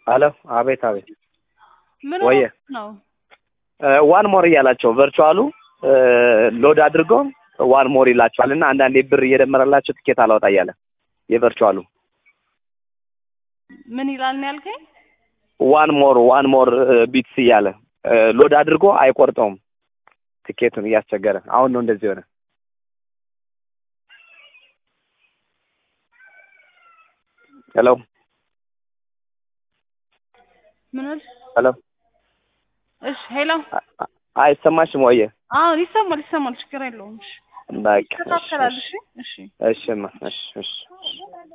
አለ አቤት አቤት ምን ወየ ነው ዋን ሞር ያላቸው ቨርቹዋሉ ሎድ አድርጎ ዋን ሞር ይላቸዋልና አንዳንዴ ብር እየደመረላቸው ትኬት አላወጣ ያለ የቨርቹዋሉ ምን ይላል ነው ያልከኝ? ዋን ሞር ቢትስ ያለ ሎድ አድርጎ አይቆርጠውም ትኬቱን እያስቸገረ አሁን ነው እንደዚህ ሆነ። ሄሎ ምን ሄሎ እሺ ሄሎ አይሰማሽም ወይ? አዎ ይሰማል ችግር የለውም። እሺ በቃ ተካከራልሽ። እሺ እሺ እሺ